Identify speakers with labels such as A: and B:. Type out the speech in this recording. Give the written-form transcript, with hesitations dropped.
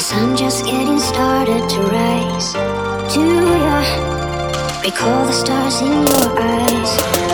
A: sun just getting started to rise. Do you recall the stars in your eyes?